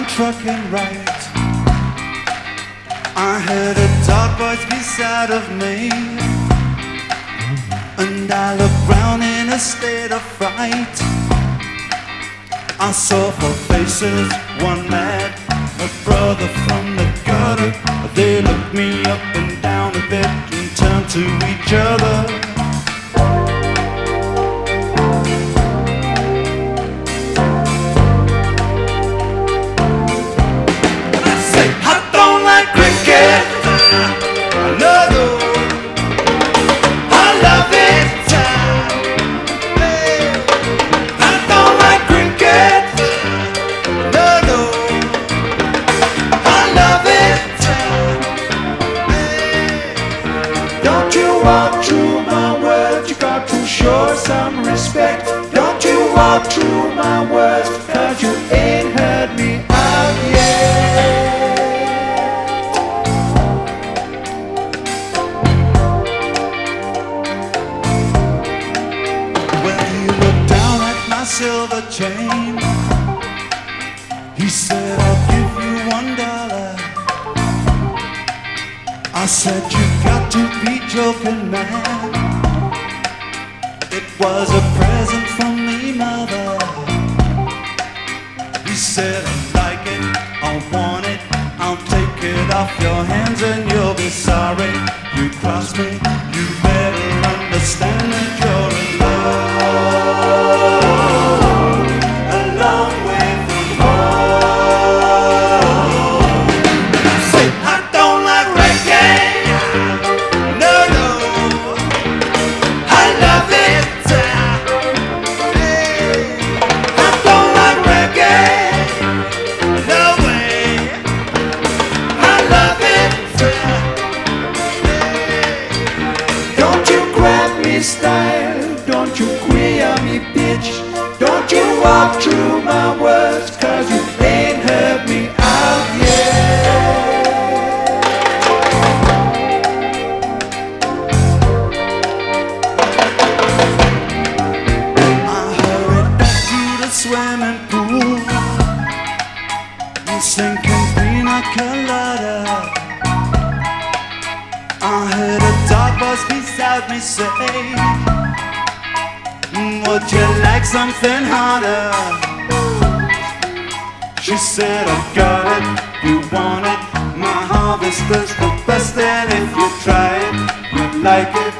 I'm trucking right. I heard a dark voice beside of me, and I looked round in a state of fright. I saw four faces, one mad, a brother from the gutter. They looked me up and down a bit and turned to each other. Walk through my words, you got to show some respect. Don't you walk through my words, cause you ain't heard me out yet. When he looked down at my silver chain, he said, I'll give you $1. I said, you got to be joking, man. It was a present from me, mother. He said, I like it, I want it, I'll take it off your hands and you'll be sorry you crossed me. You better understand that you're in love, a long way from home. Say, I don't like reggae. Style, don't you queer me, bitch. Don't you walk through my words, cause you ain't heard me out yet. I hurried back to the swimming pool, I'm sinking pina colada. I heard a dark voice beside me say, would you like something harder? She said, I got it, you want it. My harvest is the best, and if you try it, you'd like it.